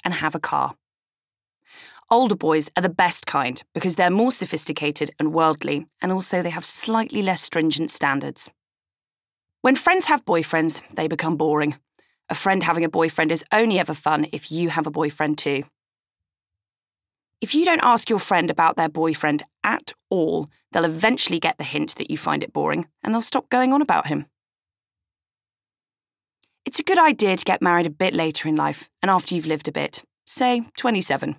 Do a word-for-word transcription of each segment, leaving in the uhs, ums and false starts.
and have a car. Older boys are the best kind because they're more sophisticated and worldly, and also they have slightly less stringent standards. When friends have boyfriends, they become boring. A friend having a boyfriend is only ever fun if you have a boyfriend too. If you don't ask your friend about their boyfriend at all, they'll eventually get the hint that you find it boring, and they'll stop going on about him. It's a good idea to get married a bit later in life and after you've lived a bit, say twenty-seven.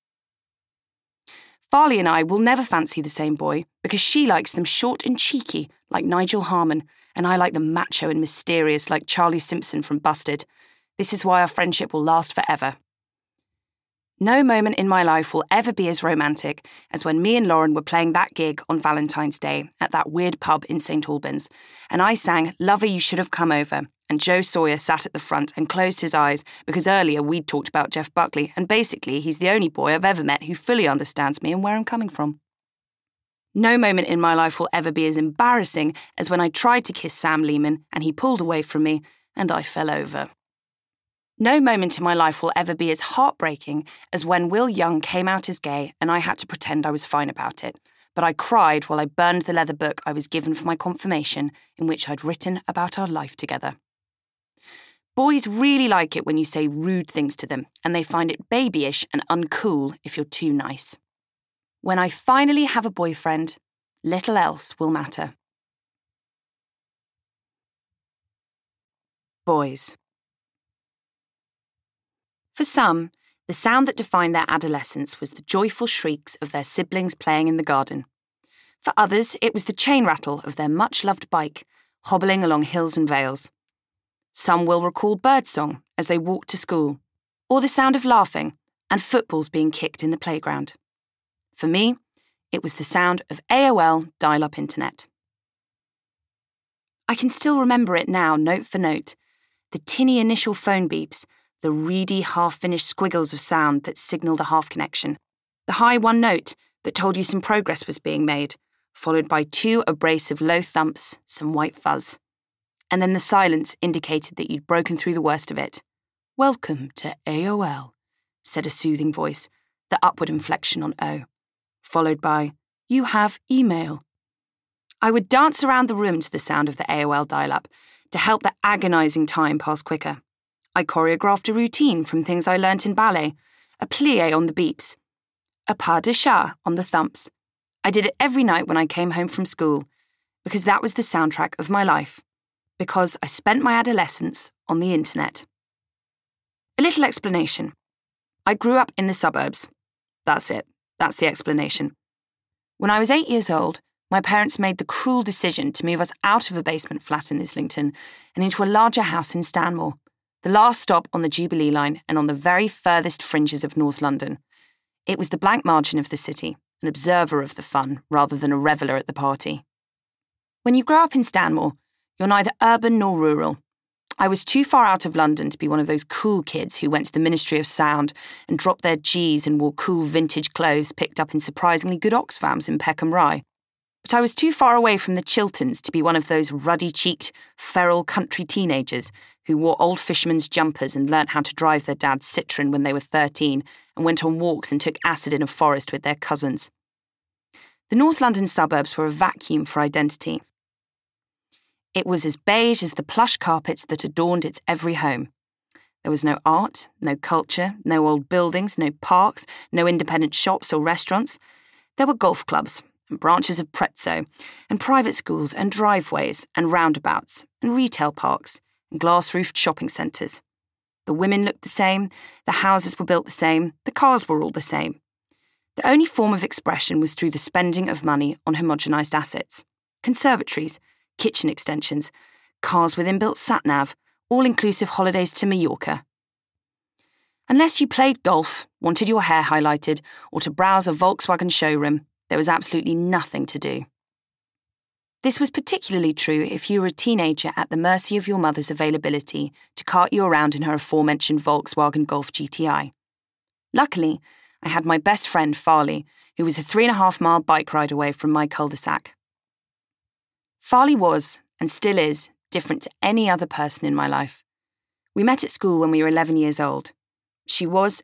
Farley and I will never fancy the same boy because she likes them short and cheeky like Nigel Harman, and I like them macho and mysterious like Charlie Simpson from Busted. This is why our friendship will last forever. No moment in my life will ever be as romantic as when me and Lauren were playing that gig on Valentine's Day at that weird pub in Saint Albans, and I sang Lover You Should Have Come Over, and Joe Sawyer sat at the front and closed his eyes because earlier we'd talked about Jeff Buckley, and basically he's the only boy I've ever met who fully understands me and where I'm coming from. No moment in my life will ever be as embarrassing as when I tried to kiss Sam Lehman and he pulled away from me and I fell over. No moment in my life will ever be as heartbreaking as when Will Young came out as gay and I had to pretend I was fine about it, but I cried while I burned the leather book I was given for my confirmation in which I'd written about our life together. Boys really like it when you say rude things to them, and they find it babyish and uncool if you're too nice. When I finally have a boyfriend, little else will matter. Boys. For some, the sound that defined their adolescence was the joyful shrieks of their siblings playing in the garden. For others, it was the chain rattle of their much-loved bike, hobbling along hills and vales. Some will recall birdsong as they walked to school, or the sound of laughing and footballs being kicked in the playground. For me, it was the sound of A O L dial-up internet. I can still remember it now, note for note, the tinny initial phone beeps, the reedy, half-finished squiggles of sound that signalled a half-connection, the high one note that told you some progress was being made, followed by two abrasive low thumps, some white fuzz. And then the silence indicated that you'd broken through the worst of it. "Welcome to A O L," said a soothing voice, the upward inflection on O, followed by, "You have email." I would dance around the room to the sound of the A O L dial-up to help the agonising time pass quicker. I choreographed a routine from things I learnt in ballet, a plie on the beeps, a pas de chat on the thumps. I did it every night when I came home from school, because that was the soundtrack of my life. Because I spent my adolescence on the internet. A little explanation. I grew up in the suburbs. That's it. That's the explanation. When I was eight years old, my parents made the cruel decision to move us out of a basement flat in Islington and into a larger house in Stanmore, the last stop on the Jubilee line and on the very furthest fringes of North London. It was the blank margin of the city, an observer of the fun rather than a reveller at the party. When you grow up in Stanmore, you're neither urban nor rural. I was too far out of London to be one of those cool kids who went to the Ministry of Sound and dropped their G's and wore cool vintage clothes picked up in surprisingly good Oxfams in Peckham Rye. But I was too far away from the Chilterns to be one of those ruddy-cheeked, feral country teenagers who wore old fishermen's jumpers and learnt how to drive their dad's Citroën when they were thirteen and went on walks and took acid in a forest with their cousins. The North London suburbs were a vacuum for identity. It was as beige as the plush carpets that adorned its every home. There was no art, no culture, no old buildings, no parks, no independent shops or restaurants. There were golf clubs and branches of Prezzo, and private schools and driveways and roundabouts and retail parks and glass-roofed shopping centres. The women looked the same, the houses were built the same, the cars were all the same. The only form of expression was through the spending of money on homogenised assets. Conservatories, kitchen extensions, cars with inbuilt sat-nav, all-inclusive holidays to Mallorca. Unless you played golf, wanted your hair highlighted, or to browse a Volkswagen showroom, there was absolutely nothing to do. This was particularly true if you were a teenager at the mercy of your mother's availability to cart you around in her aforementioned Volkswagen Golf G T I. Luckily, I had my best friend, Farley, who was a three and a half mile bike ride away from my cul-de-sac. Farley was, and still is, different to any other person in my life. We met at school when we were eleven years old. She was,